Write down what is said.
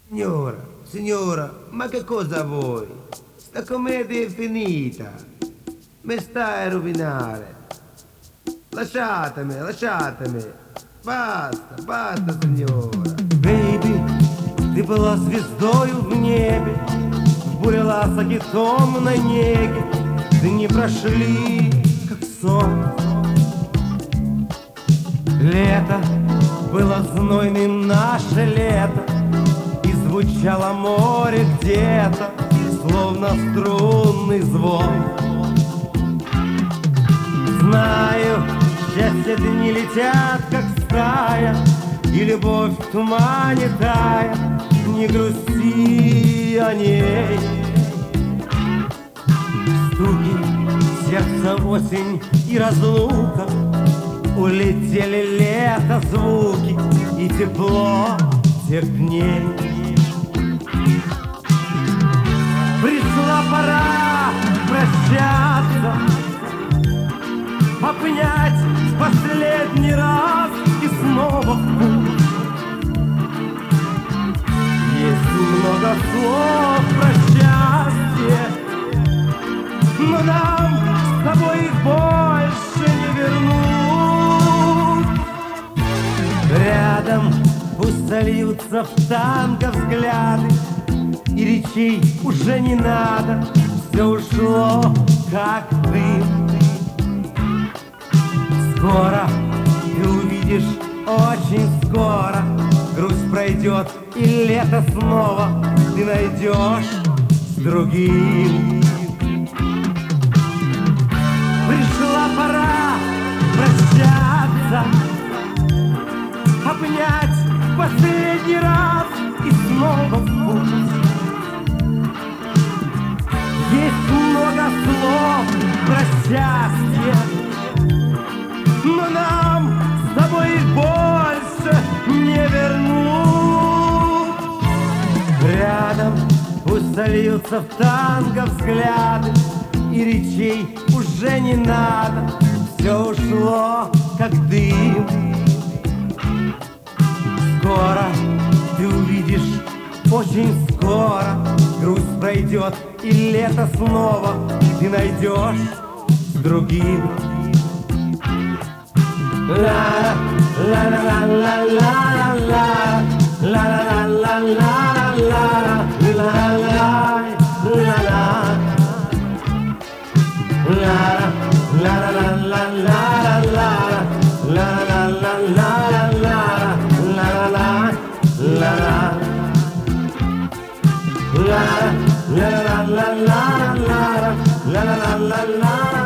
Signora, ma che cosa vuoi? Sta commedia è finita. Mi stai a rovinare. Lasciatemi. Basta, signora. Бэйби, ты была звездою в небе, в буре ласок и томной неге. Дни прошли, как сон. Лето было знойным, наше лето, и звучало море где-то, словно струнный звон. Знаю, счастье дни летят, как стая, и любовь в тумане тая, не грусти о ней. Стуки сердца, осень и разлука, улетели лето звуки и тепло тех дней. Пришла пора прощаться, обнять в последний раз и снова в путь. Есть много слов про счастье, но нам с тобой их больше не вернуть. Рядом пусть сольются в танго взгляды, и речей уже не надо, все ушло, как дым. Скоро ты увидишь, очень скоро грусть пройдет, и лето снова ты найдешь с другим. Пришла пора прощаться, обнять в последний раз и снова в путь. Есть много слов про счастье, но нам с тобой их больше не вернуть. Рядом пусть сольются в танго взгляды, и речей уже не надо, все ушло, как дым. Скоро ты увидишь, очень скоро грусть пройдет, и лето снова ты найдешь с другим. La la la la la la la la la la la la la la la